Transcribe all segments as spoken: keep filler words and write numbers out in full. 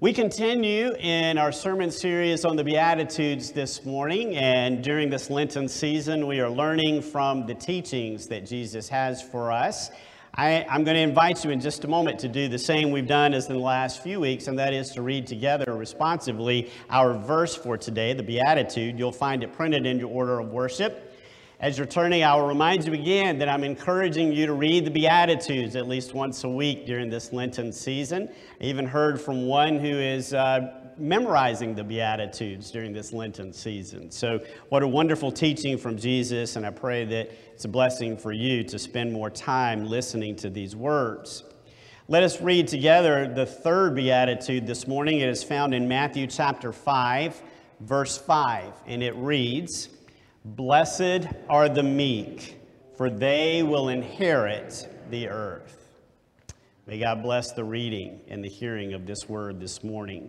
We continue in our sermon series on the Beatitudes this morning, and during this Lenten season, we are learning from the teachings that Jesus has for us. I, I'm going to invite you in just a moment to do the same we've done as in the last few weeks, and that is to read together responsively our verse for today, the Beatitude. You'll find it printed in your order of worship. As you're turning, I will remind you again that I'm encouraging you to read the Beatitudes at least once a week during this Lenten season. I even heard from one who is uh, memorizing the Beatitudes during this Lenten season. So what a wonderful teaching from Jesus, and I pray that it's a blessing for you to spend more time listening to these words. Let us read together the third Beatitude this morning. It is found in Matthew chapter five, verse five, and it reads, "Blessed are the meek, for they will inherit the earth." May God bless the reading and the hearing of this word this morning.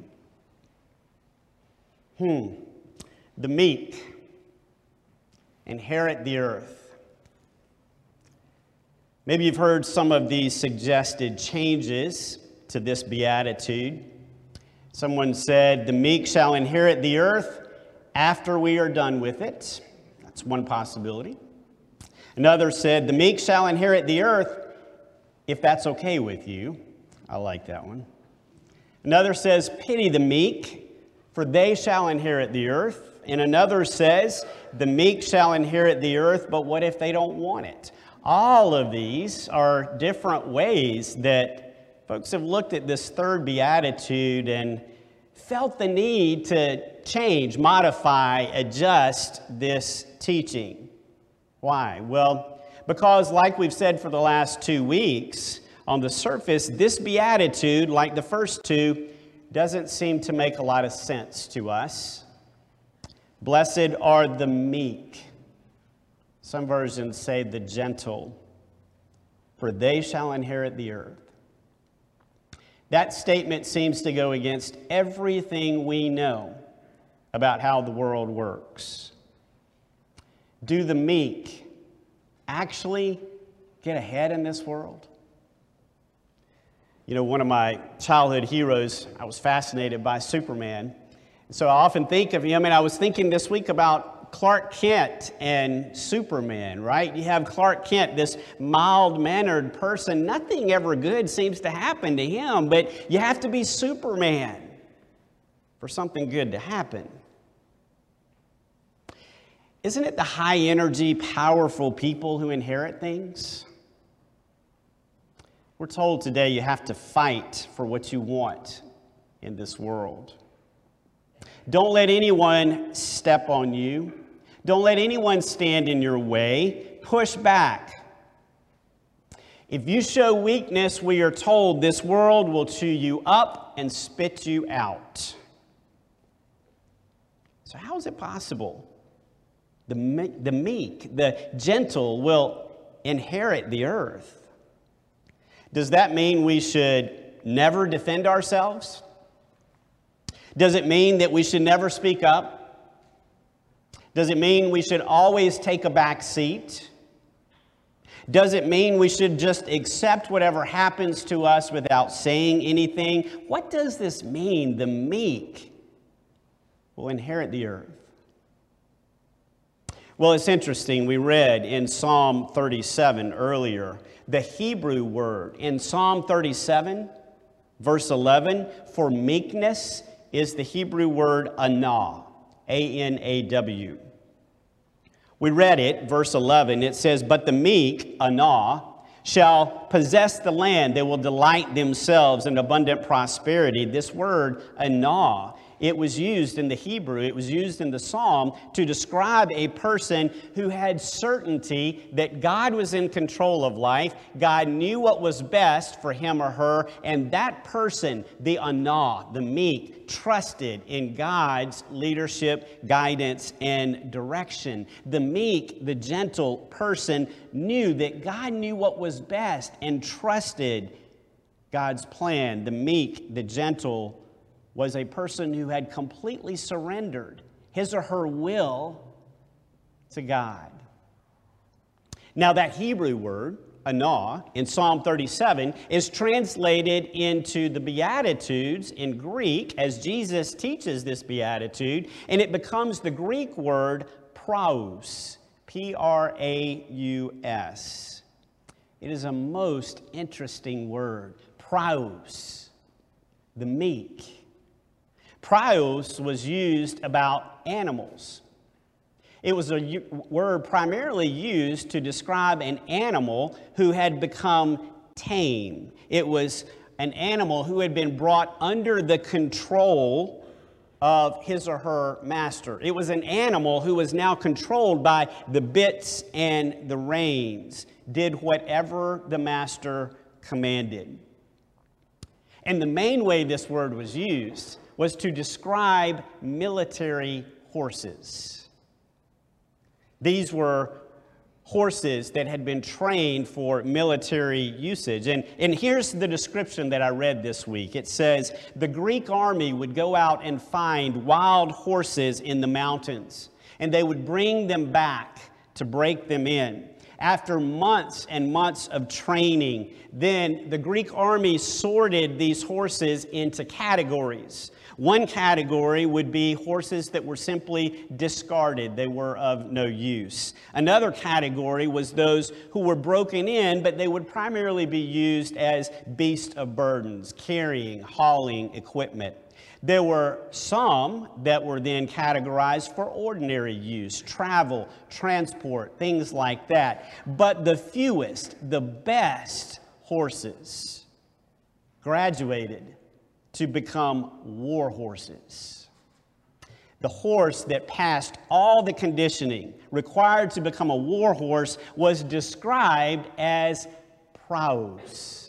Hmm. The meek inherit the earth. Maybe you've heard some of these suggested changes to this beatitude. Someone said, "The meek shall inherit the earth after we are done with it." That's one possibility. Another said, "The meek shall inherit the earth if that's okay with you." I like that one. Another says, "Pity the meek, for they shall inherit the earth." And another says, "The meek shall inherit the earth, but what if they don't want it?" All of these are different ways that folks have looked at this third beatitude and felt the need to change, modify, adjust this teaching. Why? Well, because like we've said for the last two weeks, on the surface, this beatitude, like the first two, doesn't seem to make a lot of sense to us. Blessed are the meek. Some versions say the gentle, for they shall inherit the earth. That statement seems to go against everything we know about how the world works. Do the meek actually get ahead in this world? You know, one of my childhood heroes, I was fascinated by Superman. So I often think of him, and I was thinking this week about Clark Kent and Superman, right? You have Clark Kent, this mild-mannered person. Nothing ever good seems to happen to him, but you have to be Superman for something good to happen. Isn't it the high-energy, powerful people who inherit things? We're told today you have to fight for what you want in this world. Don't let anyone step on you. Don't let anyone stand in your way. Push back. If you show weakness, we are told this world will chew you up and spit you out. So how is it possible? The meek, the meek, the gentle will inherit the earth. Does that mean we should never defend ourselves? Does it mean that we should never speak up? Does it mean we should always take a back seat? Does it mean we should just accept whatever happens to us without saying anything? What does this mean? The meek will inherit the earth. Well, it's interesting. We read in Psalm thirty-seven earlier, the Hebrew word in Psalm thirty-seven, verse eleven, for meekness is the Hebrew word anah, A N A W. We read it, verse eleven, it says, "But the meek, anah, shall possess the land. They will delight themselves in abundant prosperity." This word, anah, it was used in the Hebrew, it was used in the Psalm to describe a person who had certainty that God was in control of life. God knew what was best for him or her, and that person, the anah, the meek, trusted in God's leadership, guidance, and direction. The meek, the gentle person, knew that God knew what was best and trusted God's plan. The meek, the gentle, was a person who had completely surrendered his or her will to God. Now that Hebrew word Anah, in Psalm thirty-seven, is translated into the Beatitudes in Greek as Jesus teaches this Beatitude, and it becomes the Greek word praus, P R A U S. It is a most interesting word, praus, the meek. Praus was used about animals. It was a word primarily used to describe an animal who had become tame. It was an animal who had been brought under the control of his or her master. It was an animal who was now controlled by the bits and the reins, did whatever the master commanded. And the main way this word was used was to describe military horses. These were horses that had been trained for military usage. And, and here's the description that I read this week. It says, the Greek army would go out and find wild horses in the mountains, and they would bring them back to break them in. After months and months of training, then the Greek army sorted these horses into categories. One category would be horses that were simply discarded. They were of no use. Another category was those who were broken in, but they would primarily be used as beasts of burdens, carrying, hauling equipment. There were some that were then categorized for ordinary use, travel, transport, things like that. But the fewest, the best horses graduated to become war horses. The horse that passed all the conditioning required to become a war horse was described as praus,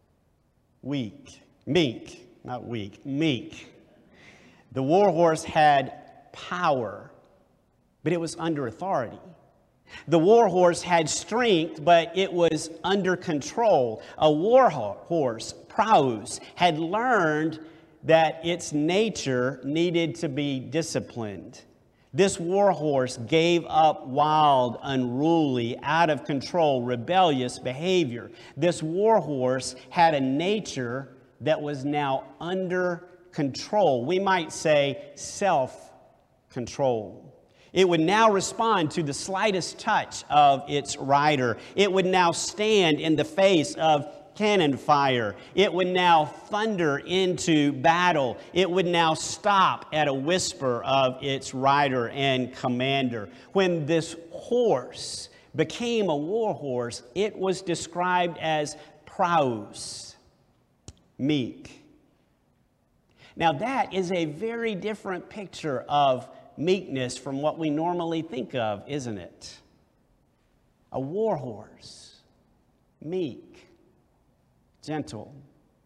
weak, meek, not weak, meek. The war horse had power, but it was under authority. The war horse had strength, but it was under control. A war horse, praus, had learned that its nature needed to be disciplined. This war horse gave up wild, unruly, out of control, rebellious behavior. This war horse had a nature that was now under control. We might say self-control. It would now respond to the slightest touch of its rider. It would now stand in the face of cannon fire. It would now thunder into battle. It would now stop at a whisper of its rider and commander. When this horse became a war horse, it was described as praus, meek. Now that is a very different picture of meekness from what we normally think of, isn't it? A war horse, meek, gentle.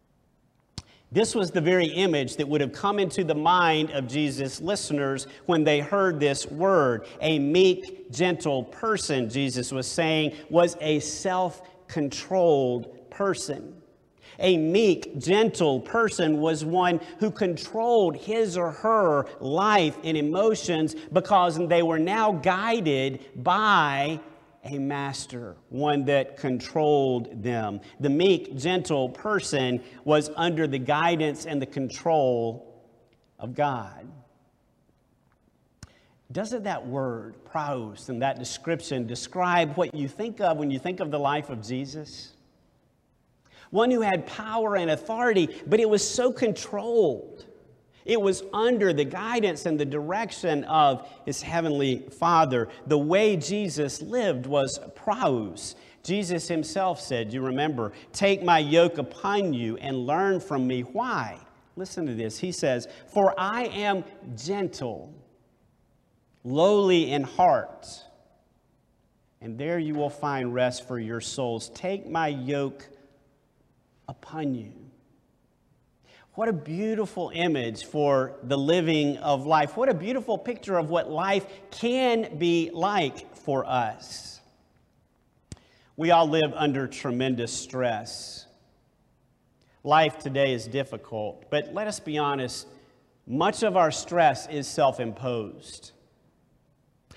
This was the very image that would have come into the mind of Jesus' listeners when they heard this word. A meek, gentle person, Jesus was saying, was a self-controlled person. A meek, gentle person was one who controlled his or her life and emotions because they were now guided by a master, one that controlled them. The meek, gentle person was under the guidance and the control of God. Doesn't that word, praus, and that description describe what you think of when you think of the life of Jesus? One who had power and authority, but it was so controlled. It was under the guidance and the direction of his heavenly Father. The way Jesus lived was praus. Jesus himself said, you remember, take my yoke upon you and learn from me. Why? Listen to this. He says, for I am gentle, lowly in heart, and there you will find rest for your souls. Take my yoke upon you. What a beautiful image for the living of life. What a beautiful picture of what life can be like for us. We all live under tremendous stress. Life today is difficult, but let us be honest, much of our stress is self-imposed.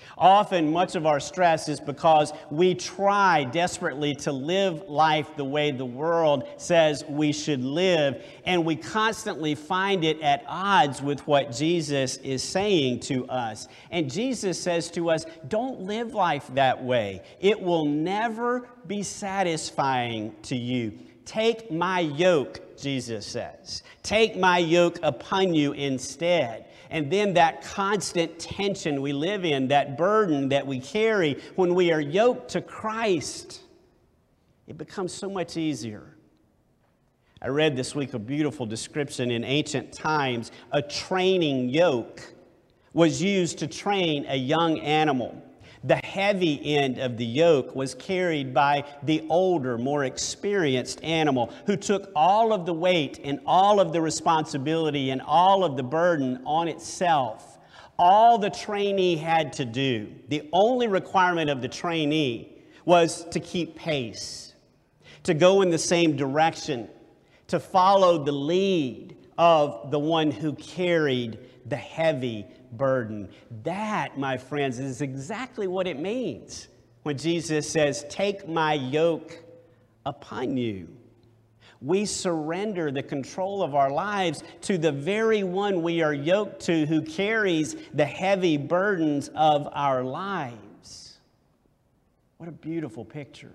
Often, much of our stress is because we try desperately to live life the way the world says we should live, and we constantly find it at odds with what Jesus is saying to us. And Jesus says to us, don't live life that way. It will never be satisfying to you. Take my yoke, Jesus says. Take my yoke upon you instead. And then that constant tension we live in, that burden that we carry when we are yoked to Christ, it becomes so much easier. I read this week a beautiful description. In ancient times, a training yoke was used to train a young animal. The heavy end of the yoke was carried by the older, more experienced animal who took all of the weight and all of the responsibility and all of the burden on itself. All the trainee had to do, the only requirement of the trainee was to keep pace, to go in the same direction, to follow the lead of the one who carried the heavy burden. That, my friends, is exactly what it means when Jesus says, take my yoke upon you. We surrender the control of our lives to the very one we are yoked to, who carries the heavy burdens of our lives. What a beautiful picture.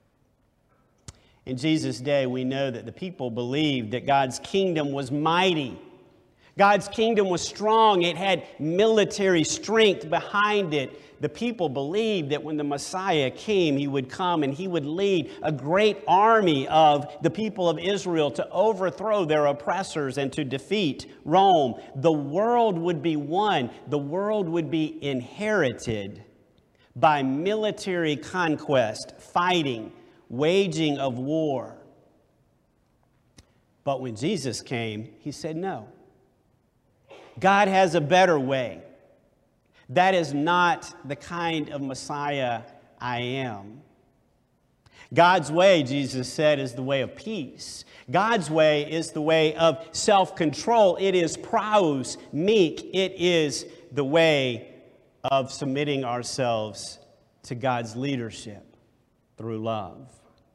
In Jesus' day, we know that the people believed that God's kingdom was mighty. God's kingdom was strong. It had military strength behind it. The people believed that when the Messiah came, he would come and he would lead a great army of the people of Israel to overthrow their oppressors and to defeat Rome. The world would be won. The world would be inherited by military conquest, fighting, waging of war. But when Jesus came, he said no. God has a better way. That is not the kind of Messiah I am. God's way, Jesus said, is the way of peace. God's way is the way of self-control. It is praus, meek. It is the way of submitting ourselves to God's leadership through love.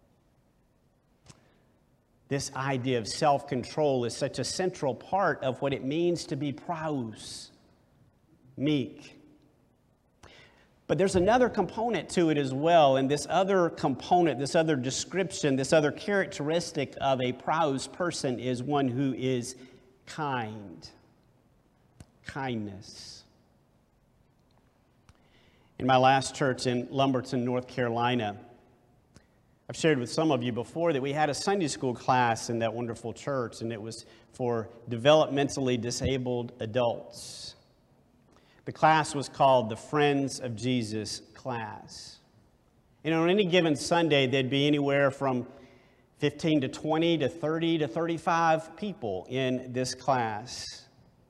This idea of self-control is such a central part of what it means to be praus, meek. But there's another component to it as well, and this other component, this other description, this other characteristic of a praus person is one who is kind. Kindness. In my last church in Lumberton, North Carolina, I've shared with some of you before that we had a Sunday school class in that wonderful church, and it was for developmentally disabled adults. The class was called the Friends of Jesus class. And on any given Sunday, there'd be anywhere from fifteen to twenty to thirty to thirty-five people in this class.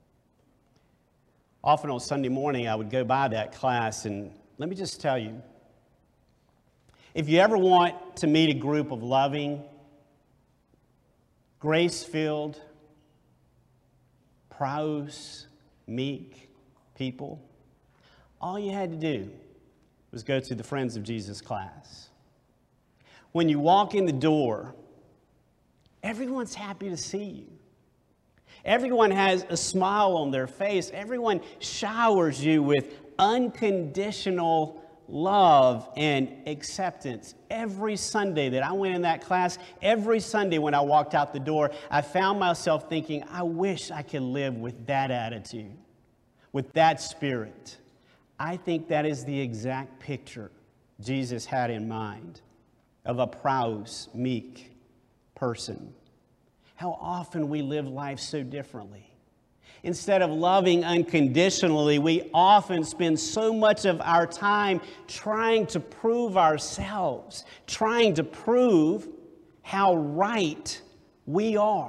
Often on Sunday morning, I would go by that class, and let me just tell you, if you ever want to meet a group of loving, grace-filled, praus, meek people, all you had to do was go to the Friends of Jesus class. When you walk in the door, everyone's happy to see you. Everyone has a smile on their face. Everyone showers you with unconditional love and acceptance. Every Sunday that I went in that class, every Sunday when I walked out the door, I found myself thinking, I wish I could live with that attitude, with that spirit. I think that is the exact picture Jesus had in mind of a praus, meek person. How often we live life so differently. Instead of loving unconditionally, we often spend so much of our time trying to prove ourselves, trying to prove how right we are.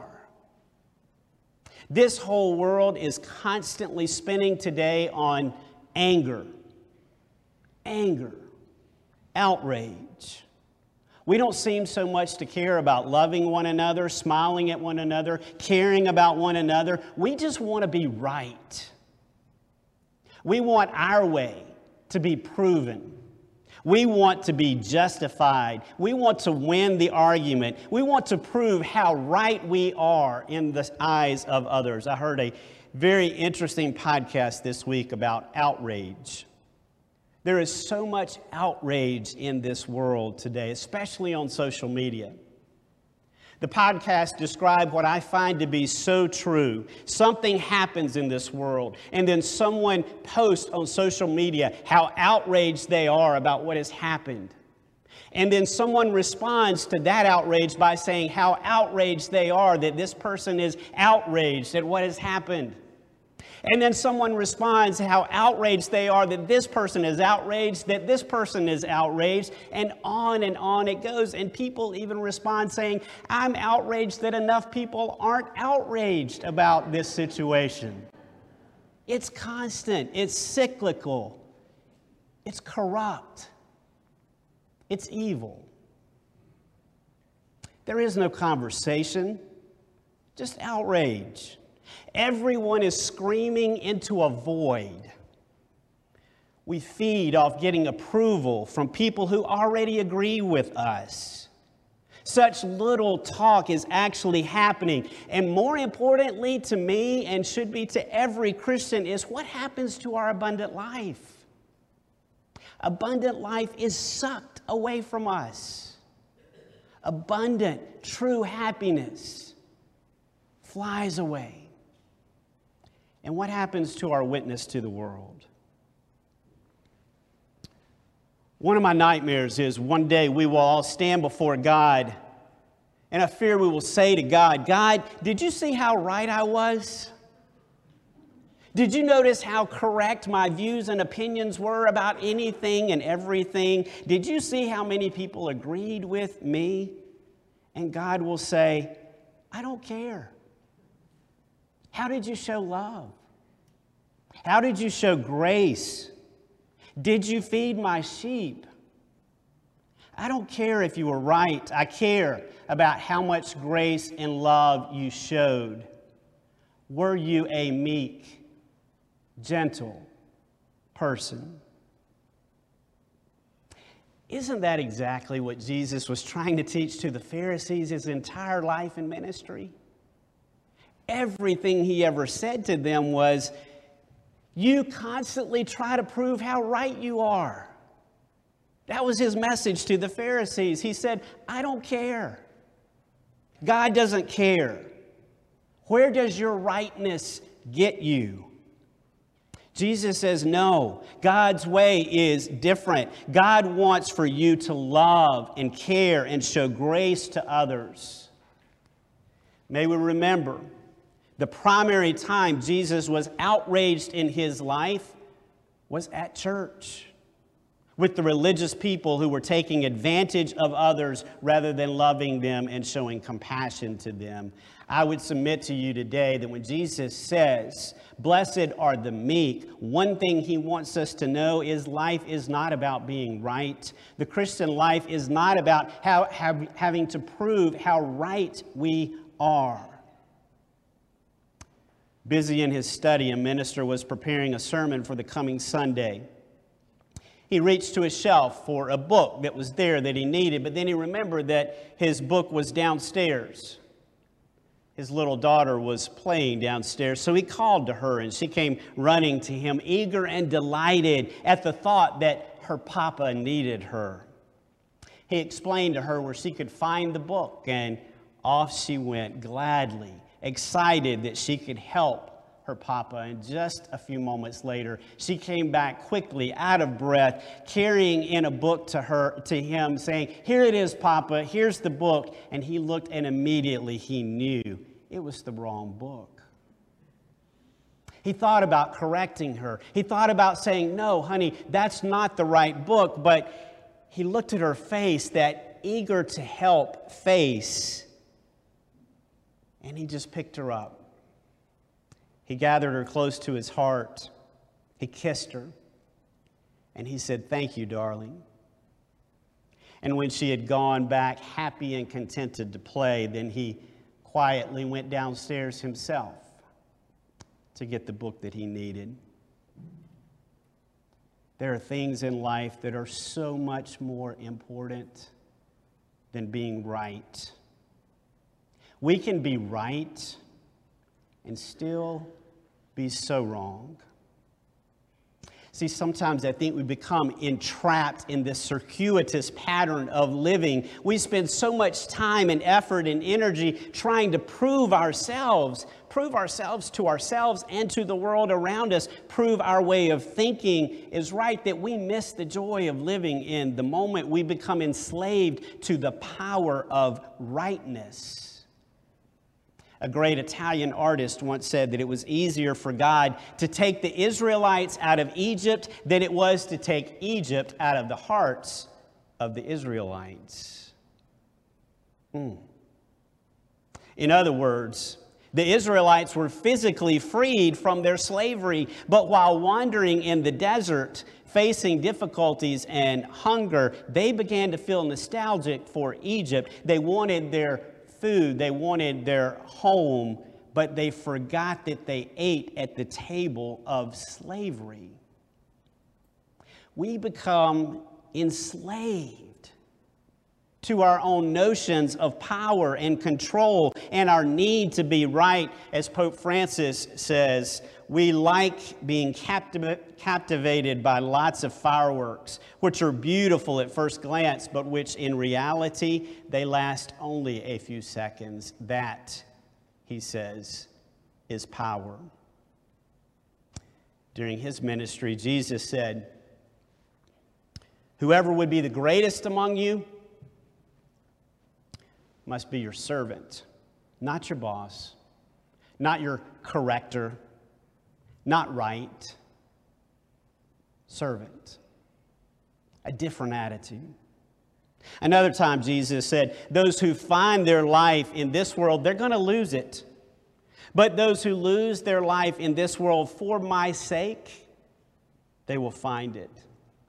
This whole world is constantly spinning today on anger, anger, outrage. We don't seem so much to care about loving one another, smiling at one another, caring about one another. We just want to be right. We want our way. to be proven. We want to be justified. We want to win the argument. We want to prove how right we are in the eyes of others. I heard a very interesting podcast this week about outrage. There is so much outrage in this world today, especially on social media. The podcast described what I find to be so true. Something happens in this world, and then someone posts on social media how outraged they are about what has happened. And then someone responds to that outrage by saying how outraged they are that this person is outraged at what has happened. And then someone responds how outraged they are that this person is outraged, that this person is outraged, and on and on it goes. And people even respond saying, I'm outraged that enough people aren't outraged about this situation. It's constant. It's cyclical. It's corrupt. It's evil. There is no conversation, just outrage. Everyone is screaming into a void. We feed off getting approval from people who already agree with us. Such little talk is actually happening. And more importantly to me, and should be to every Christian, is what happens to our abundant life. Abundant life is sucked away from us. Abundant, true happiness flies away. And what happens to our witness to the world? One of my nightmares is one day we will all stand before God, and I fear we will say to God, God, did you see how right I was? Did you notice how correct my views and opinions were about anything and everything? Did you see how many people agreed with me? And God will say, I don't care. How did you show love? How did you show grace? Did you feed my sheep? I don't care if you were right. I care about how much grace and love you showed. Were you a meek, gentle person? Isn't that exactly what Jesus was trying to teach to the Pharisees his entire life and ministry? Everything he ever said to them was, you constantly try to prove how right you are. That was his message to the Pharisees. He said, I don't care. God doesn't care. Where does your rightness get you? Jesus says, no, God's way is different. God wants for you to love and care and show grace to others. May we remember, the primary time Jesus was outraged in his life was at church, with the religious people who were taking advantage of others rather than loving them and showing compassion to them. I would submit to you today that when Jesus says, blessed are the meek, one thing he wants us to know is life is not about being right. The Christian life is not about how, have, having to prove how right we are. Busy in his study, a minister was preparing a sermon for the coming Sunday. He reached to his shelf for a book that was there that he needed, but then he remembered that his book was downstairs. His little daughter was playing downstairs, so he called to her, and she came running to him, eager and delighted at the thought that her papa needed her. He explained to her where she could find the book, and off she went gladly, excited that she could help her papa. And just a few moments later, she came back quickly, out of breath, carrying in a book to her, to him, saying, here it is, Papa, here's the book. And he looked, and immediately he knew it was the wrong book. He thought about correcting her. He thought about saying, no, honey, that's not the right book. But he looked at her face, that eager to help face, and he just picked her up. He gathered her close to his heart. He kissed her. And he said, thank you, darling. And when she had gone back happy and contented to play, then he quietly went downstairs himself to get the book that he needed. There are things in life that are so much more important than being right. We can be right and still be so wrong. See, sometimes I think we become entrapped in this circuitous pattern of living. We spend so much time and effort and energy trying to prove ourselves, prove ourselves to ourselves and to the world around us, prove our way of thinking is right, that we miss the joy of living in the moment. We become enslaved to the power of rightness. A great Italian artist once said that it was easier for God to take the Israelites out of Egypt than it was to take Egypt out of the hearts of the Israelites. Mm. In other words, the Israelites were physically freed from their slavery, but while wandering in the desert, facing difficulties and hunger, they began to feel nostalgic for Egypt. They wanted their food, they wanted their home, but they forgot that they ate at the table of slavery. We become enslaved to our own notions of power and control and our need to be right. As Pope Francis says, we like being captiv- captivated by lots of fireworks, which are beautiful at first glance, but which in reality, they last only a few seconds. That, he says, is power. During his ministry, Jesus said, "Whoever would be the greatest among you must be your servant, not your boss, not your corrector, not right, servant." A different attitude. Another time Jesus said, those who find their life in this world, they're going to lose it. But those who lose their life in this world for my sake, they will find it.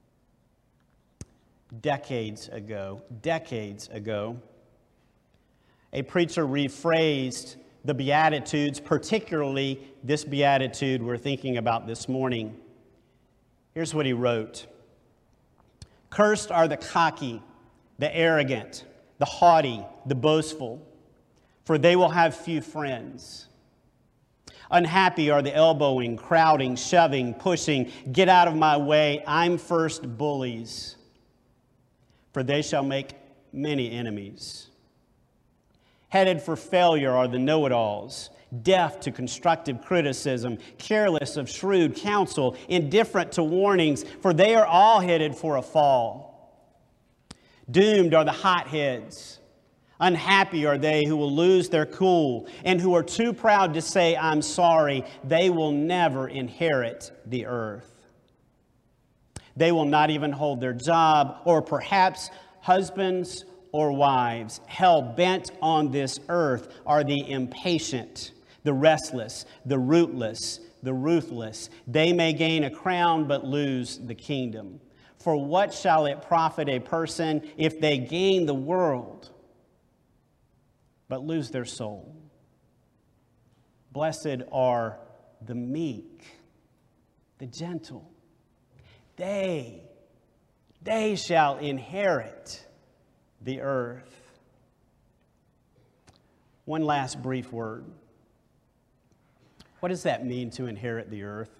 Decades ago, decades ago, a preacher rephrased the Beatitudes, particularly this Beatitude we're thinking about this morning. Here's what he wrote. "Cursed are the cocky, the arrogant, the haughty, the boastful, for they will have few friends. Unhappy are the elbowing, crowding, shoving, pushing, get out of my way, I'm first bullies, for they shall make many enemies. Headed for failure are the know-it-alls, deaf to constructive criticism, careless of shrewd counsel, indifferent to warnings, for they are all headed for a fall. Doomed are the hotheads. Unhappy are they who will lose their cool and who are too proud to say, I'm sorry. They will never inherit the earth. They will not even hold their job, or perhaps husbands or wives. Hell-bent on this earth are the impatient, the restless, the rootless, the ruthless. They may gain a crown but lose the kingdom. For what shall it profit a person if they gain the world but lose their soul? Blessed are the meek, the gentle. They, they shall inherit the earth." One last brief word. What does that mean to inherit the earth?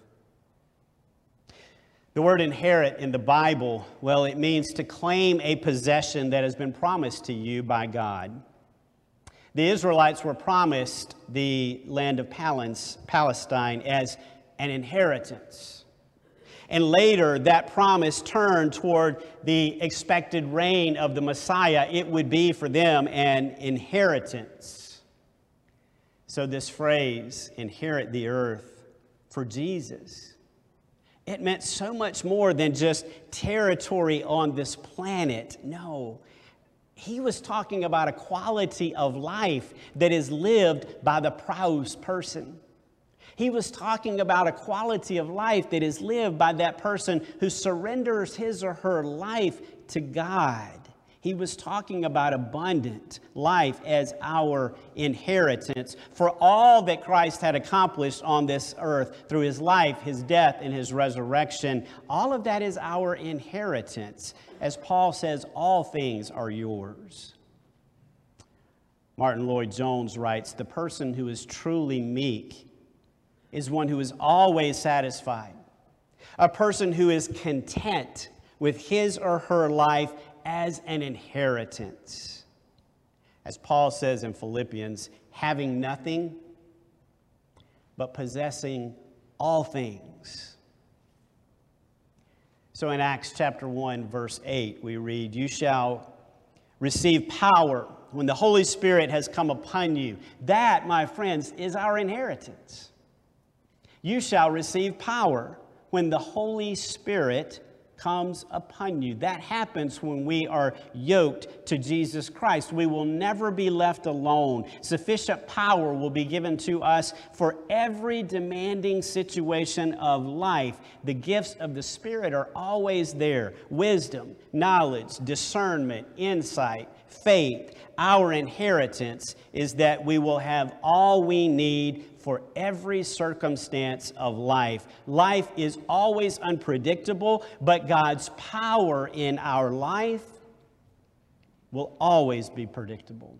The word inherit in the Bible, well, it means to claim a possession that has been promised to you by God. The Israelites were promised the land of Palestine as an inheritance. And later, that promise turned toward the expected reign of the Messiah. It would be for them an inheritance. So this phrase, inherit the earth, for Jesus, it meant so much more than just territory on this planet. No, he was talking about a quality of life that is lived by the praus person. He was talking about a quality of life that is lived by that person who surrenders his or her life to God. He was talking about abundant life as our inheritance for all that Christ had accomplished on this earth through his life, his death, and his resurrection. All of that is our inheritance. As Paul says, all things are yours. Martin Lloyd-Jones writes, "The person who is truly meek is one who is always satisfied, a person who is content with his or her life as an inheritance." As Paul says in Philippians, having nothing but possessing all things. So in Acts chapter one, verse eight, we read, "You shall receive power when the Holy Spirit has come upon you." That, my friends, is our inheritance. You shall receive power when the Holy Spirit comes upon you. That happens when we are yoked to Jesus Christ. We will never be left alone. Sufficient power will be given to us for every demanding situation of life. The gifts of the Spirit are always there. Wisdom, knowledge, discernment, insight, faith. Our inheritance is that we will have all we need for every circumstance of life. Life is always unpredictable, but God's power in our life will always be predictable.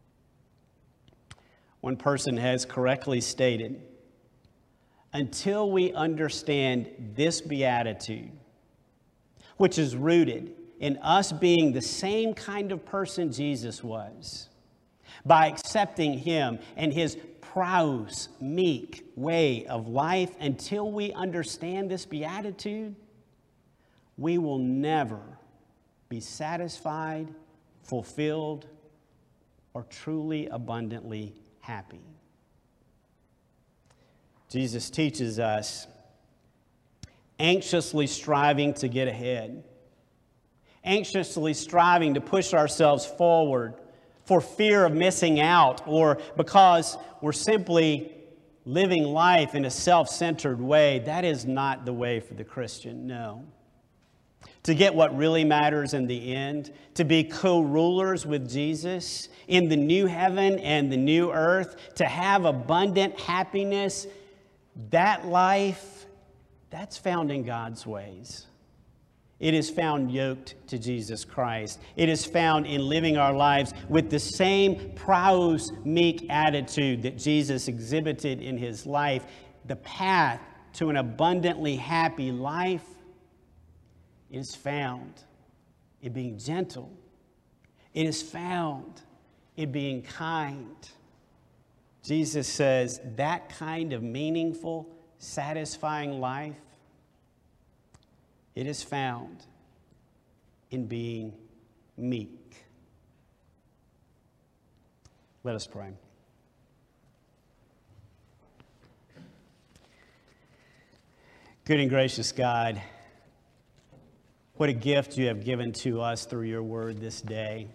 One person has correctly stated, until we understand this beatitude, which is rooted in us being the same kind of person Jesus was, by accepting him and his praus, meek way of life, until we understand this beatitude, we will never be satisfied, fulfilled, or truly abundantly happy. Jesus teaches us anxiously striving to get ahead, anxiously striving to push ourselves forward for fear of missing out, or because we're simply living life in a self-centered way. That is not the way for the Christian, no. To get what really matters in the end, to be co-rulers with Jesus in the new heaven and the new earth, to have abundant happiness, that life, that's found in God's ways. It is found yoked to Jesus Christ. It is found in living our lives with the same praus, meek attitude that Jesus exhibited in his life. The path to an abundantly happy life is found in being gentle. It is found in being kind. Jesus says that kind of meaningful, satisfying life, it is found in being meek. Let us pray. Good and gracious God, what a gift you have given to us through your word this day.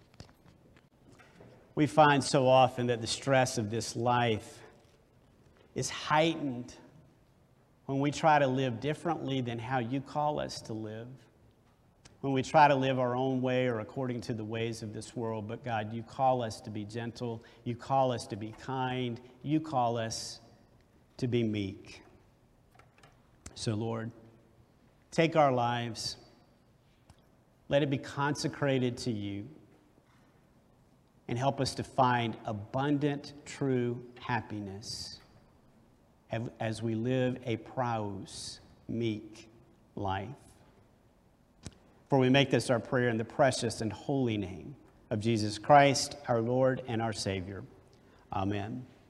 We find so often that the stress of this life is heightened when we try to live differently than how you call us to live, when we try to live our own way or according to the ways of this world. But God, you call us to be gentle, you call us to be kind, you call us to be meek. So Lord, take our lives, let it be consecrated to you, and help us to find abundant, true happiness as we live a praus, meek life. For we make this our prayer in the precious and holy name of Jesus Christ, our Lord and our Savior. Amen.